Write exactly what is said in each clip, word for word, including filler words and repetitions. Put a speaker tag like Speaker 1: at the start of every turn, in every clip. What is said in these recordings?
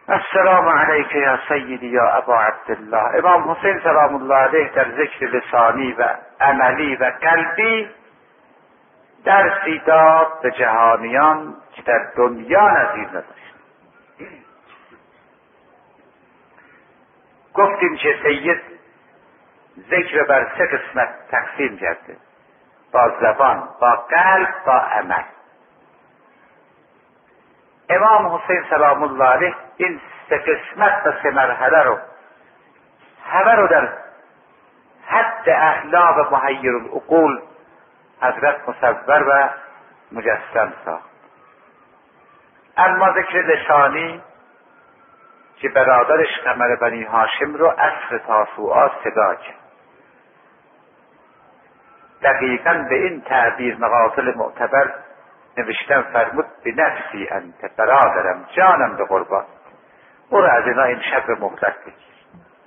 Speaker 1: السلام علیک یا سیدی یا ابا عبدالله. امام حسین سلام الله علیه در ذکر لسانی و عملی و قلبی درسی داد به جهانیان که در دنیا نظیر نداشت. گفتیم که سید ذکر بر سه قسمت تقسیم کرده: با زبان، با قلب، با عمل. امام حسین سلام الله علیه این سه قسمت و سه مرحله رو همه رو در حد اعلا و محیر العقول حضرت مصور و مجسم ساخت. اما ذکر لسانی که برادرش قمر بنی هاشم رو عصر تاسوعا صدا کرد، دقیقاً به این تعبیر مقاتل معتبر نوشتن فرمود به نفسی انت، برادرم، جانم به قربان، او را از اینا این شب به مهلت بگیر.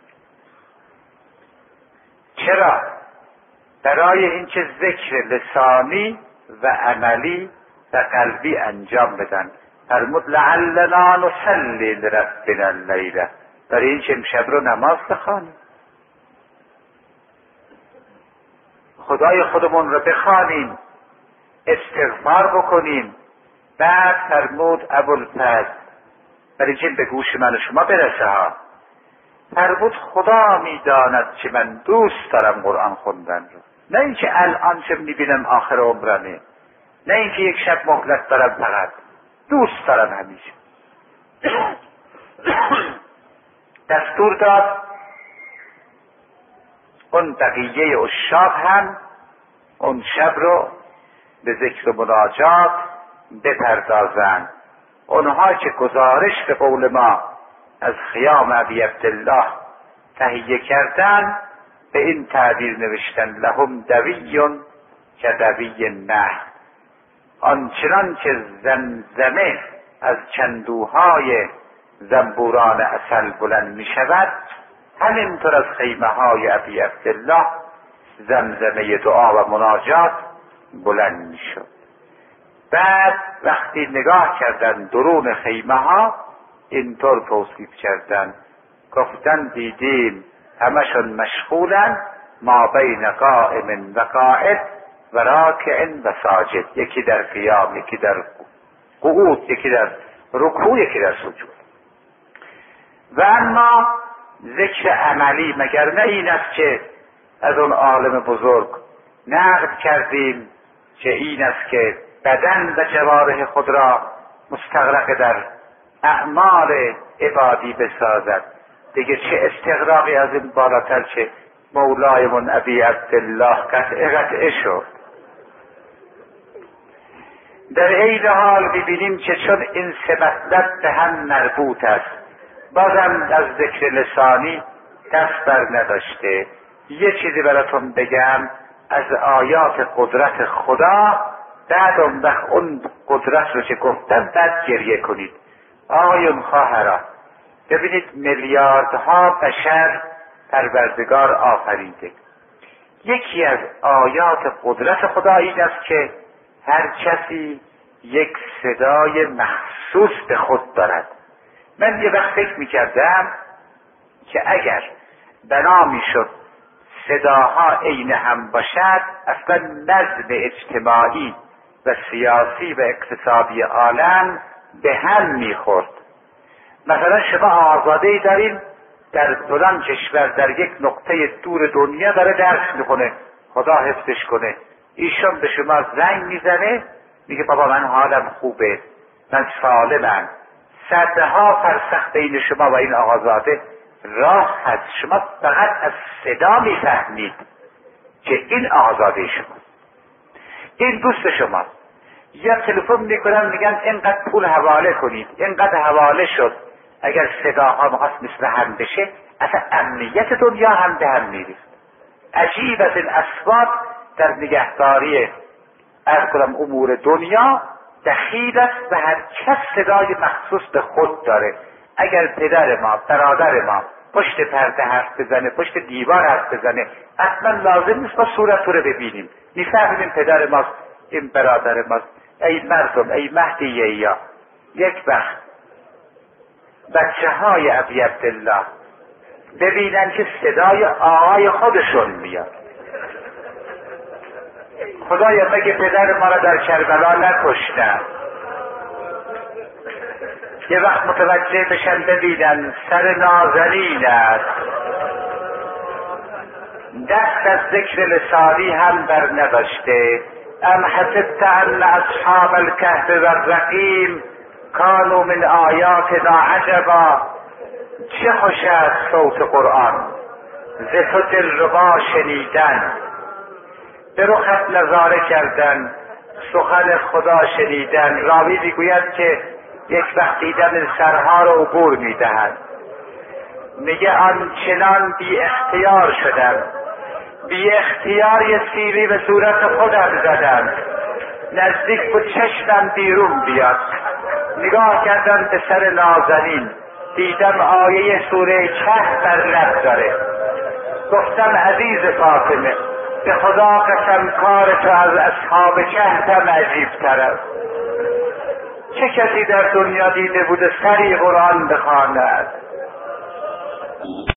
Speaker 1: چرا؟ برای اینکه ذکر لسانی و عملی و قلبی انجام بدن. فرمود لعلنا نصلی لربنا اللیله، برای اینکه امشب رو نماز بخوانیم، خدای خودمون رو بخوانیم، استغفار بکنیم. بعد فرمود ابوالفضل، برای اینکه به گوش من و شما برسه ها، فرمود خدا میداند که من دوست دارم قرآن خوندن رو، نه اینکه الان چه میبینم آخر عمرمه، نه اینکه یک شب مهلت دارم، فقط دوست دارم همیشه. دستور داد اون بقیه عشاق هم اون شب رو به ذکر و مناجات بپردازند. اونها که گزارش به قول ما از خیام ابی عبدالله تهیه کردن، به این تعبیر نوشتن لهم دویون که دوی نه، آنچنان که زمزمه از چندوهای زنبوران عسل بلند می شود، همینطور از خیمه های ابی عبدالله زمزمه دعا و مناجات بلند می شد. بعد وقتی نگاه کردن درون خیمه ها، اینطور توصیف کردن، گفتن دیدیم همشون مشغولن ما بین قائم و قاعد و راکع و ساجد، یکی در قیام، یکی در قعود، یکی در رکوع، یکی در سجود. و اما ذکر عملی مگر نه این است که از اون عالم بزرگ نقد کردیم که این است که بدن و جوارح خود را مستغرق در اعمال عبادی بسازد. دیگه چه استغراقی از این بالاتر که مولایمون ابی عبدالله قطعه قطعه شد. در عین حال ببینیم که چون این سه مطلب به هم مربوط است، بازم از ذکر لسانی دست بر نداشته. یه چیزی براتون بگم از آیات قدرت خدا، بعد اون وقت اون قدرت رو که گفتم بعد گریه کنید. آقایون خواهران، ببینید میلیاردها بشر پروردگار آفریده. یکی از آیات قدرت خدا این است که هر کسی یک صدای مخصوص به خود دارد. من یه وقت فکر میکردم که اگر بنا میشد صداها عین هم باشد، اصلا نظم اجتماعی و سیاسی و اقتصادی عالم به هم میخورد. مثلا شما آزاده‌ای دارین در فلان کشور در یک نقطه دور دنیا داره درس میکنه، خدا حفظش کنه، ایشون به شما زنگ میزنه میگه بابا من حالم خوبه، من سالمم، صدها فرسخ بین شما و این آقازاده راه هست، شما فقط از صدا میفهمید که این آقازاده شماست، این دوست شماست. یا تلفن میکنن میگن اینقدر پول حواله کنید، اینقدر حواله شد. اگر صداها میخواست مثل هم بشه، اصلا امنیت دنیا هم به هم میریخت. عجیب از این اسباب در نگهداری از کنم امور دنیا دخیل است و هر کس صدای مخصوص به خود داره. اگر پدر ما، برادر ما پشت پرده حرف بزنه، پشت دیوار حرف بزنه، اصلا لازم نیست ما صورت رو ببینیم، میفهمیم پدر ماست، این برادر ماست. ای مردم، ای مهدیه یا یک وقت بچه های ابی عبدالله ببینن که صدای آقای خودشون میاد. خدایا مگه پدر ما را در کربلا نکشتن؟ یه وقت متوجه بشن ببینن سر نازنین است، دست از ذکر لسانی هم بر نداشته. ام حسبت ان اصحاب الکهف و الرقیم کانوا من آیاتنا عجبا. چه خوش است صوت قرآن، ز تو دلربا شنیدن. به رخت نظاره کردن، سخن خدا شنیدن. راوی میگوید که یک وقت دیدن سرها را عبور میدهند. میگه آنچنان بی اختیار شدم، بی اختیار یه سیلی به صورت خودم زدم، نزدیک بود چشمم بیرون بیاد. نگاه کردم به سر نازنین، دیدم آیه سوره کهف بر لب داره. گفتم عزیز فاطمه، به خدا قسم کار تو از اصحاب کهف هم عجیب تر است. چه کسی در دنیا دیده بوده سری قرآن بخواند؟